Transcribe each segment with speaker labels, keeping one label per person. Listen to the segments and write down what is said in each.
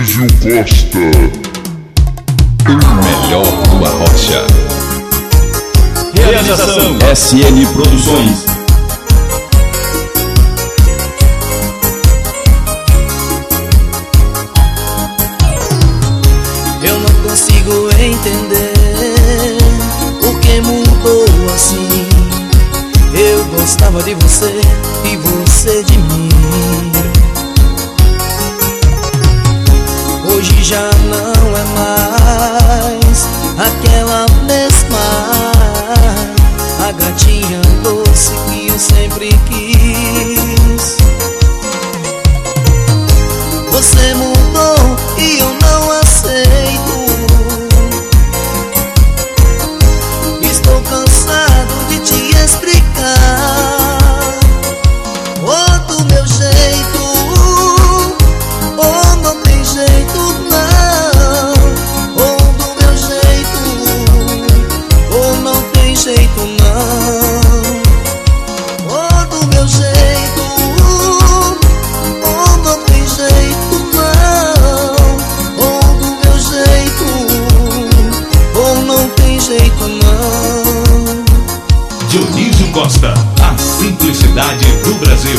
Speaker 1: Dionísio Costa,
Speaker 2: o melhor do Arrocha. Realização SN Produções.
Speaker 3: Eu não consigo entender por que mudou assim. Eu gostava de você e você de mim. Hoje já não é mais aquela mesma, a gatinha doce que eu sempre quis. Você mudou e eu não aceito. Estou cansado de te explicar. Ou do meu jeito, ou não tem jeito não. Ou do meu jeito, ou não tem jeito não. Ou do meu jeito, ou não tem jeito não. Ou do meu jeito, ou não tem jeito não.
Speaker 2: Dionísio Costa, a simplicidade do Brasil.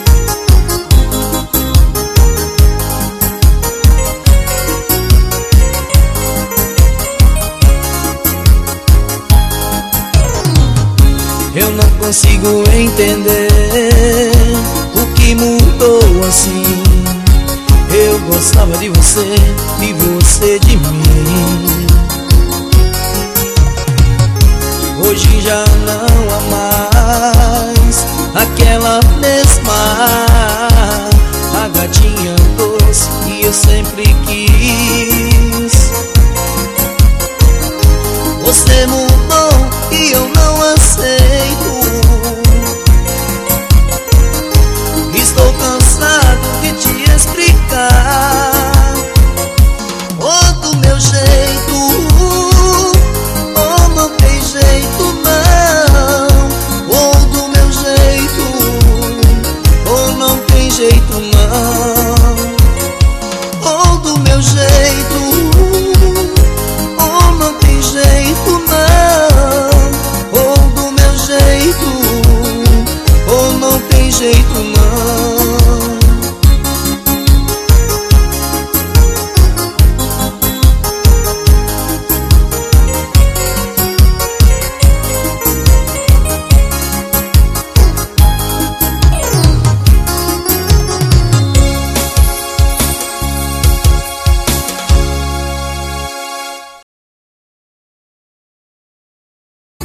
Speaker 3: Eu não consigo entender o que mudou assim. Eu gostava de você e você de mim. Hoje já não há mais aquela mesma, a gatinha doce que eu sempre quis. Você mudou